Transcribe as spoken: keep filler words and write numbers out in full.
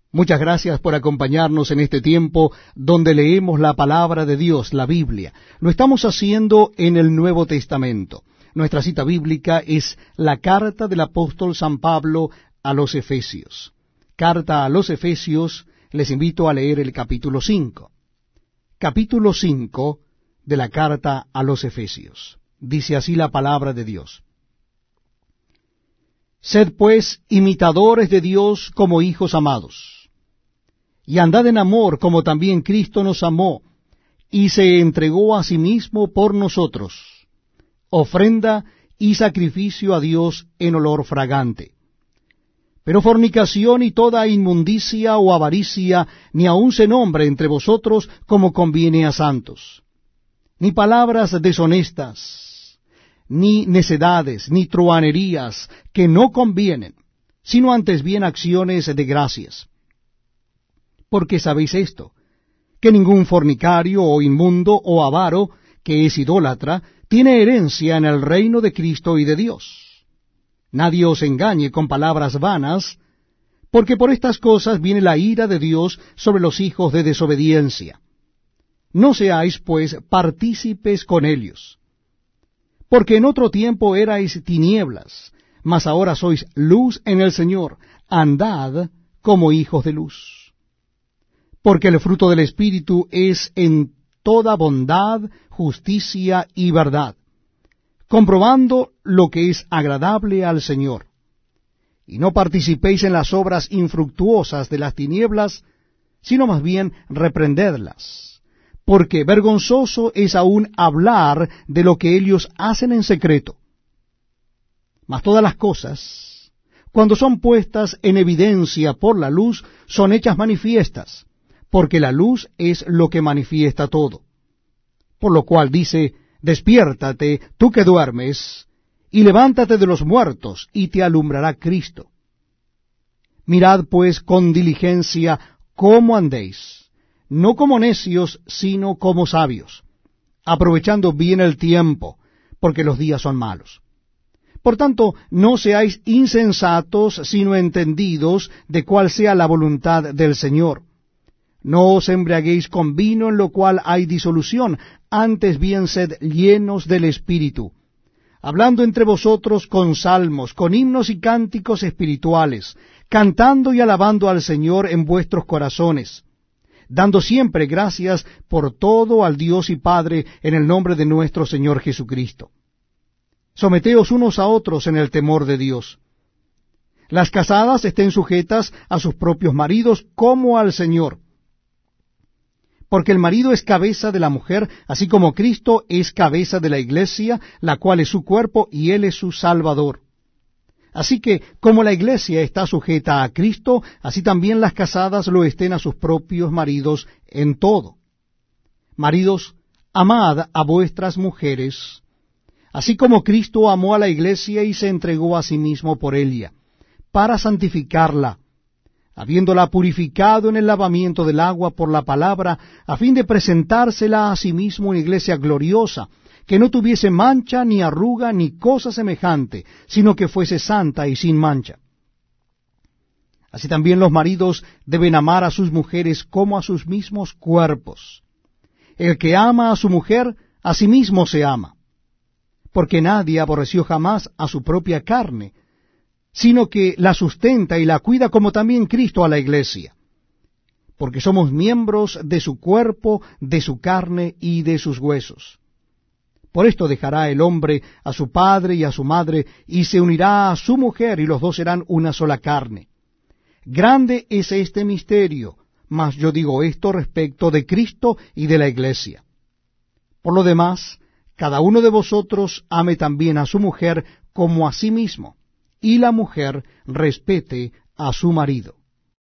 Muchas gracias por acompañarnos en este tiempo donde leemos la palabra de Dios, la Biblia. Lo estamos haciendo en el Nuevo Testamento. Nuestra cita bíblica es la carta del apóstol San Pablo a los Efesios. Carta a los Efesios, les invito a leer el capítulo cinco. Capítulo cinco de la carta a los Efesios. Dice así la palabra de Dios. Sed pues imitadores de Dios como hijos amados, y andad en amor como también Cristo nos amó, y se entregó a sí mismo por nosotros, ofrenda y sacrificio a Dios en olor fragante. Pero fornicación y toda inmundicia o avaricia ni aun se nombre entre vosotros como conviene a santos, ni palabras deshonestas, ni necedades, ni truhanerías que no convienen, sino antes bien acciones de gracias. Porque sabéis esto, que ningún fornicario o inmundo o avaro, que es idólatra, tiene herencia en el reino de Cristo y de Dios. Nadie os engañe con palabras vanas, porque por estas cosas viene la ira de Dios sobre los hijos de desobediencia. No seáis, pues, partícipes con ellos. Porque en otro tiempo erais tinieblas, mas ahora sois luz en el Señor. Andad como hijos de luz. Porque el fruto del Espíritu es en toda bondad, justicia y verdad, comprobando lo que es agradable al Señor. Y no participéis en las obras infructuosas de las tinieblas, sino más bien reprendedlas, porque vergonzoso es aún hablar de lo que ellos hacen en secreto. Mas todas las cosas, cuando son puestas en evidencia por la luz, son hechas manifiestas, porque la luz es lo que manifiesta todo. Por lo cual dice, despiértate, tú que duermes, y levántate de los muertos, y te alumbrará Cristo. Mirad pues con diligencia cómo andéis, no como necios, sino como sabios, aprovechando bien el tiempo, porque los días son malos. Por tanto, no seáis insensatos, sino entendidos de cuál sea la voluntad del Señor. No os embriaguéis con vino en lo cual hay disolución, antes bien sed llenos del Espíritu, hablando entre vosotros con salmos, con himnos y cánticos espirituales, cantando y alabando al Señor en vuestros corazones, dando siempre gracias por todo al Dios y Padre en el nombre de nuestro Señor Jesucristo. Someteos unos a otros en el temor de Dios. Las casadas estén sujetas a sus propios maridos como al Señor, porque el marido es cabeza de la mujer, así como Cristo es cabeza de la iglesia, la cual es su cuerpo, y él es su Salvador. Así que, como la iglesia está sujeta a Cristo, así también las casadas lo estén a sus propios maridos en todo. Maridos, amad a vuestras mujeres, así como Cristo amó a la iglesia y se entregó a sí mismo por ella, para santificarla, habiéndola purificado en el lavamiento del agua por la palabra, a fin de presentársela a sí mismo una iglesia gloriosa, que no tuviese mancha, ni arruga, ni cosa semejante, sino que fuese santa y sin mancha. Así también los maridos deben amar a sus mujeres como a sus mismos cuerpos. El que ama a su mujer, a sí mismo se ama, porque nadie aborreció jamás a su propia carne, sino que la sustenta y la cuida, como también Cristo a la iglesia, porque somos miembros de su cuerpo, de su carne y de sus huesos. Por esto dejará el hombre a su padre y a su madre, y se unirá a su mujer, y los dos serán una sola carne. Grande es este misterio, mas yo digo esto respecto de Cristo y de la iglesia. Por lo demás, cada uno de vosotros ame también a su mujer como a sí mismo, y la mujer respete a su marido.